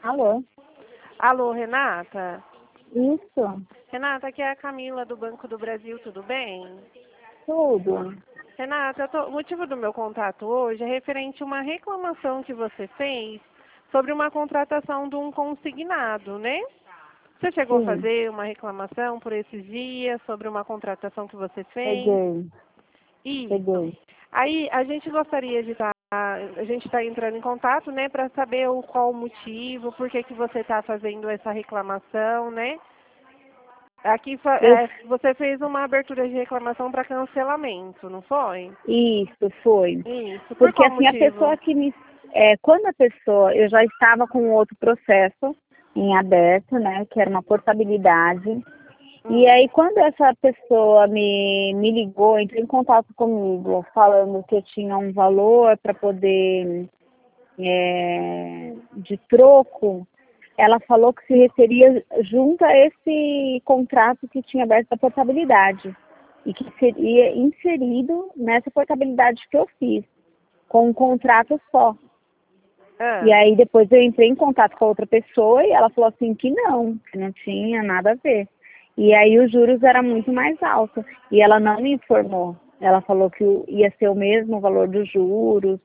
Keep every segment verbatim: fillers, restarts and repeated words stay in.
Alô? Alô, Renata? Isso, Renata, aqui é a Camila do Banco do Brasil, tudo bem? tudo. Renata, eu tô- o motivo do meu contato hoje é referente a uma reclamação que você fez sobre uma contratação de um consignado, né? Você chegou a Sim, fazer uma reclamação por esses dias sobre uma contratação que você fez? peguei, Isso. peguei. Aí a gente gostaria de estar, a gente está entrando em contato, né, para saber o, qual o motivo, por que que você está fazendo essa reclamação, né? Aqui fa- Eu, é, você fez uma abertura de reclamação para cancelamento, não foi? isso foi. Isso. Por Porque qual assim, a pessoa motivo? que me. É, quando a pessoa, eu já estava com outro processo em aberto, né? Que era uma portabilidade. E Hum. aí quando essa pessoa me, me ligou, entrou em contato comigo, falando que eu tinha um valor para poder é, de troco, ela falou que se referia junto a esse contrato que tinha aberto da portabilidade e que seria inserido nessa portabilidade que eu fiz, com um contrato só. E Ah, aí depois eu entrei em contato com a outra pessoa e ela falou assim que não, que não tinha nada a ver. E aí os juros era muito mais alto e ela não me informou. Ela falou que ia ser o mesmo valor dos juros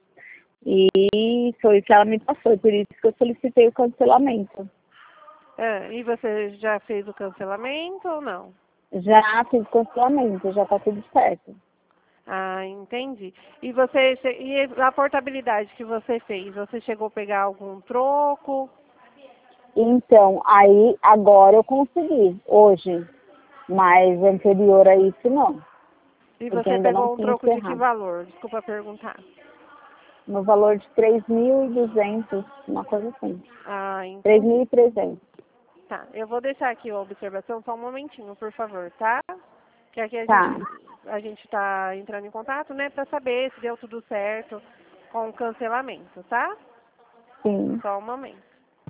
e foi o que ela me passou, por isso que eu solicitei o cancelamento. ah, e você já fez o cancelamento ou não? Já fiz cancelamento, já está tudo certo. Ah, entendi. E você che- e a portabilidade que você fez, você chegou a pegar algum troco? Então, aí agora eu consegui, hoje, mas anterior a isso não, E porque você ainda não pegou um tinha troco de que encerrado. valor? Desculpa perguntar. No valor de três mil e duzentos, uma coisa assim. Ah, três entendi. mil e trezentos. Tá, eu vou deixar aqui a observação só um momentinho, por favor, tá? Que aqui a Tá, gente a gente está entrando em contato, né, para saber se deu tudo certo com o cancelamento, tá? sim. Só um momento.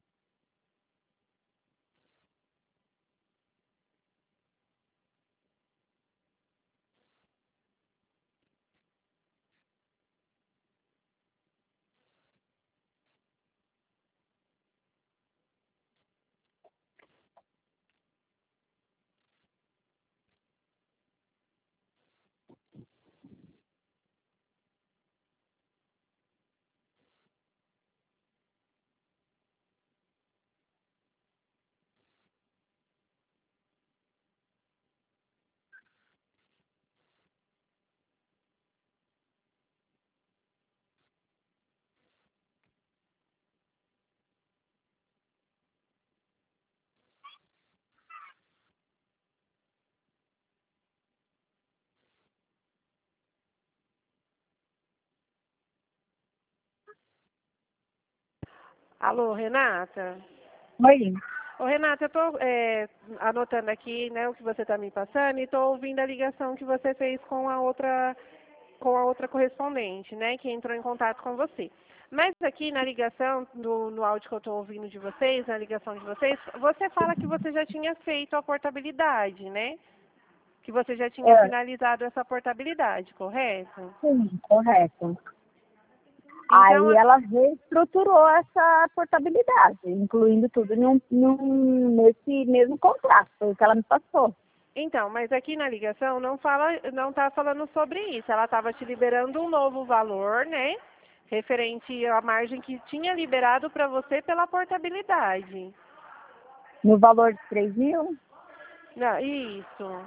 Alô, Renata? Oi. Ô, Renata, eu estou anotando aqui, né, o que você está me passando e estou ouvindo a ligação que você fez com a outra com a outra correspondente, né, que entrou em contato com você. Mas aqui na ligação, no, no áudio que eu estou ouvindo de vocês, na ligação de vocês, você fala que você já tinha feito a portabilidade, né? Que você já tinha É, finalizado essa portabilidade, correto? sim, correto. Aí Então, ela reestruturou essa portabilidade, incluindo tudo num, num, nesse mesmo contrato, foi o que ela me passou. então, mas aqui na ligação não fala, não está falando sobre isso. Ela estava te liberando um novo valor, né? Referente à margem que tinha liberado para você pela portabilidade. No valor de três mil? Não, isso.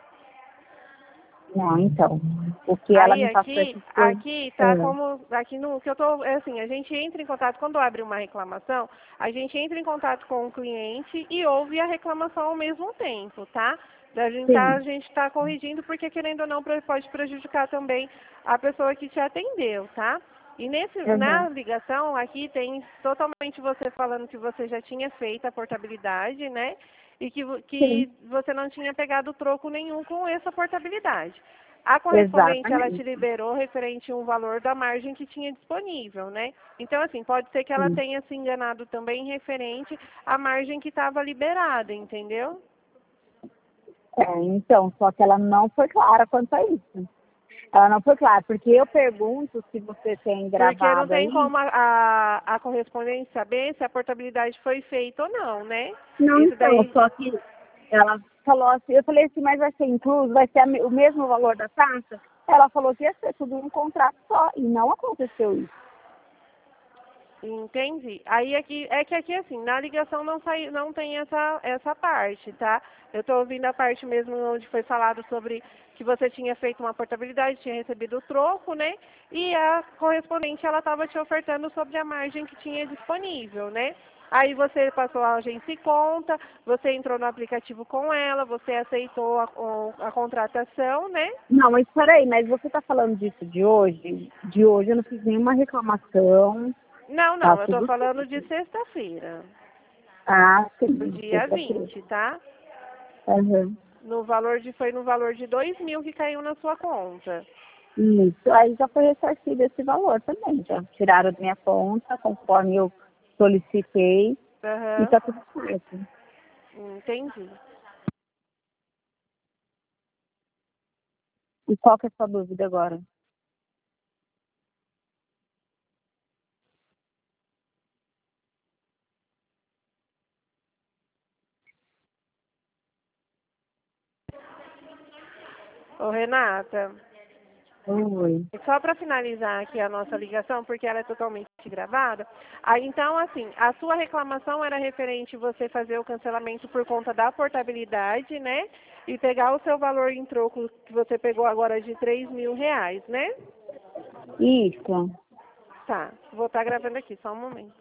Não, então. O que ela Aí me passou aqui, essas coisas. aqui tá É, como aqui no que eu tô, é assim, a gente entra em contato quando abre uma reclamação, a gente entra em contato com o cliente e ouve a reclamação ao mesmo tempo, tá? A gente tá, sim. a gente está corrigindo porque querendo ou não pre- pode prejudicar também a pessoa que te atendeu, tá? E nesse, Uhum. na ligação aqui tem totalmente você falando que você já tinha feito a portabilidade, né? E que, vo- Sim, que você não tinha pegado troco nenhum com essa portabilidade. A correspondente, ela te exatamente. liberou referente a um valor da margem que tinha disponível, né? Então, assim, pode ser que ela Sim. tenha se enganado também referente à margem que estava liberada, entendeu? É, então, só que ela não foi clara quanto a isso. Ela não foi clara, porque eu pergunto se você tem gravado Porque não tem aí. como a, a, a correspondente saber se a portabilidade foi feita ou não, né? Não, Isso então, daí. só que ela falou assim, eu falei assim, mas vai ser incluso, vai ser a me- o mesmo valor da taxa? Ela falou que ia ser tudo um contrato só, e não aconteceu isso. Entendi. Aí aqui, é que aqui assim, na ligação não sai, não tem essa, essa parte, tá? Eu estou ouvindo a parte mesmo onde foi falado sobre que você tinha feito uma portabilidade, tinha recebido o troco, né? E a correspondente ela estava te ofertando sobre a margem que tinha disponível, né? Aí você passou a agência e conta, você entrou no aplicativo com ela, você aceitou a, o- a contratação, né? Não, mas peraí, mas você está falando disso de hoje? De hoje eu não fiz nenhuma reclamação, Não, tá não, eu estou tudo falando de certo. sexta-feira, Ah, do sim, dia sexta-feira. vinte, tá? Uhum. No valor de, foi no valor de dois mil que caiu na sua conta. Isso, aí já foi ressarcido esse valor também, já tiraram da minha conta, conforme eu solicitei, e Aham, tá tudo certo. entendi. E qual que é a sua dúvida agora? Ô, Renata, Oi. só para finalizar aqui a nossa ligação, porque ela é totalmente gravada, aí, então, assim, a sua reclamação era referente você fazer o cancelamento por conta da portabilidade, né? E pegar o seu valor em troco que você pegou agora de três mil reais, né? Isso. Tá, vou estar gravando aqui, só um momento.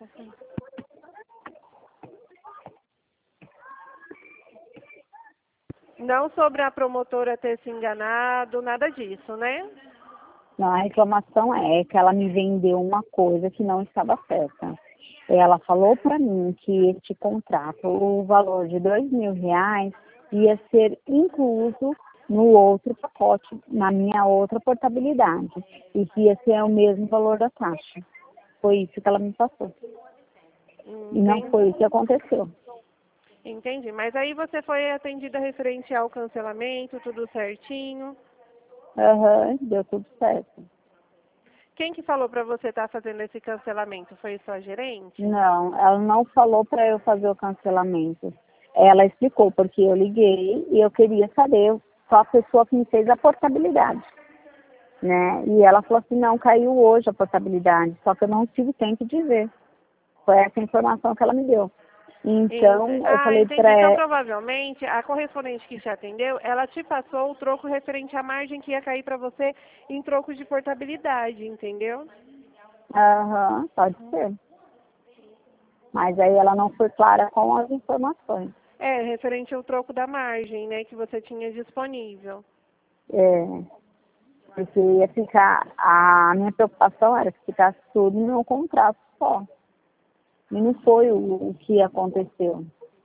Não sobre a promotora ter se enganado, nada disso, né? Não, a reclamação é que ela me vendeu uma coisa que não estava certa. Ela falou para mim que este contrato, o valor de dois mil reais, ia ser incluso no outro pacote, na minha outra portabilidade, e que ia ser o mesmo valor da taxa. Foi isso que ela me passou. E não Entendi. foi isso que aconteceu. Entendi. Mas aí você foi atendida referente ao cancelamento, tudo certinho. Aham, deu tudo certo. Quem que falou para você estar fazendo esse cancelamento? Foi sua gerente? Não, ela não falou para eu fazer o cancelamento. Ela explicou, porque eu liguei e eu queria saber só a pessoa que me fez a portabilidade, né? E ela falou assim, não, caiu hoje a portabilidade, só que eu não tive tempo de ver. Foi essa informação que ela me deu. Ent- Então, eu Ah, falei entendi. para Então, ela, provavelmente, a correspondente que te atendeu, ela te passou o troco referente à margem que ia cair para você em troco de portabilidade, entendeu? aham, pode ser. Mas aí ela não foi clara com as informações. É, referente ao troco da margem, né, que você tinha disponível. É, porque ia ficar, a minha preocupação era que ficasse tudo no contrato só. E não foi o, o que aconteceu.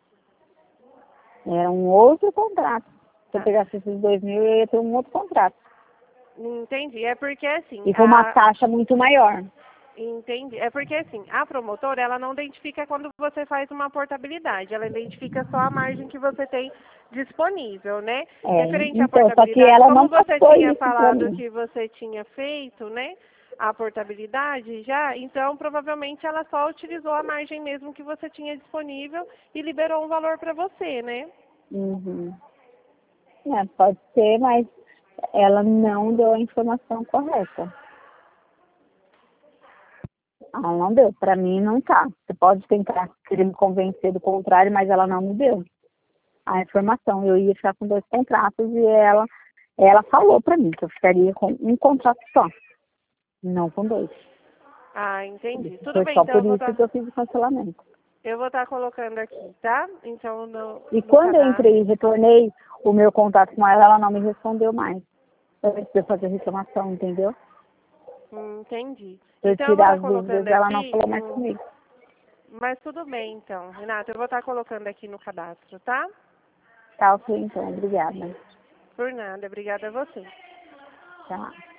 Era um outro contrato. Se eu Tá. pegasse esses dois mil, eu ia ter um outro contrato. Entendi. É porque assim, E com uma a taxa muito maior. entendi. É porque assim, a promotora, ela não identifica quando você faz uma portabilidade, ela identifica só a margem que você tem disponível, né? É, Referente à então, só que portabilidade, ela como não você passou tinha isso para falado mim. que você tinha feito, né? A portabilidade já, então provavelmente ela só utilizou a margem mesmo que você tinha disponível e liberou um valor para você, né? Uhum. É, pode ser, mas ela não deu a informação correta. Ela não deu. Para mim, não tá. Você pode tentar querer me convencer do contrário, mas ela não me deu a informação. Eu ia ficar com dois contratos e ela, ela falou para mim que eu ficaria com um contrato só, não com dois. Ah, entendi. Tudo Foi bem, só então eu por vou isso estar que eu fiz o cancelamento. eu vou estar colocando aqui, tá? Então no, E no quando eu cadastro. entrei e retornei o meu contato com ela, ela não me respondeu mais. Eu precisei fazer reclamação, entendeu? Hum, entendi. Para eu Então eu vou tirar estar as dúvidas, colocando ela não aqui falou mais no. comigo. Mas tudo bem então, Renata, eu vou estar colocando aqui no cadastro, tá? Tá, ok, então. Obrigada. Por nada, obrigada a você. Tá.